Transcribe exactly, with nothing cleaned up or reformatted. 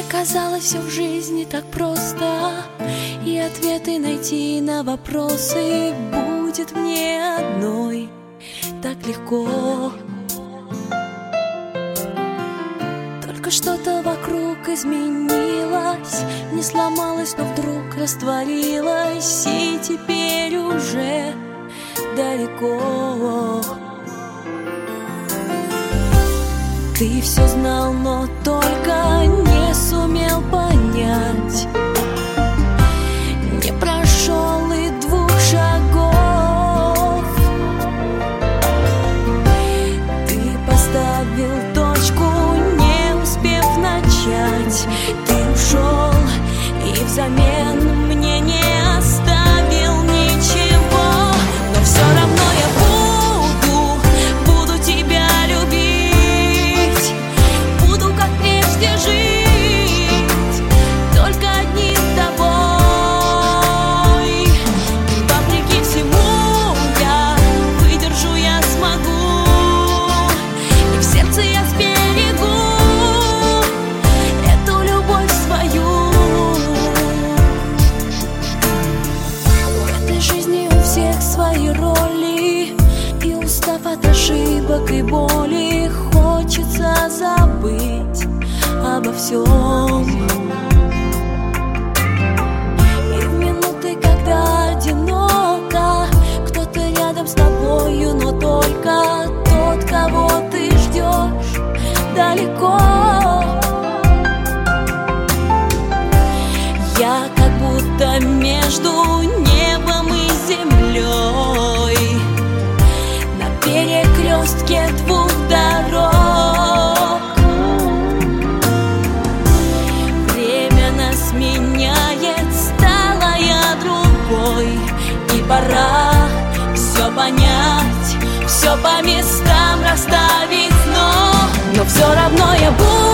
Мне казалось, все в жизни так просто, и ответы найти на вопросы будет мне одной так легко. Только что-то вокруг изменилось, не сломалось, но вдруг растворилось, и теперь уже далеко. Ты все знал, но только не сумел понять, не прошел и двух шагов. Ты поставил точку, не успев начать. Ты ушел и взамен мне не оставил ничего. Но все равно я буду, буду тебя любить, буду как прежде жить, только одни с тобой. Вопреки всему я выдержу, я смогу, и в сердце я сберегу эту любовь свою. В этой жизни у всех свои роли, и устав от ошибок и боли, хочется забыть обо всем. И в минуты, когда одиноко, кто-то рядом с тобою, но только тот, кого ты ждешь далеко. Я как будто между небом и землей, на перекрестке двух дорог. Время нас меняет, стала я другой, и пора все понять, все по местам расставить, но, но все равно я буду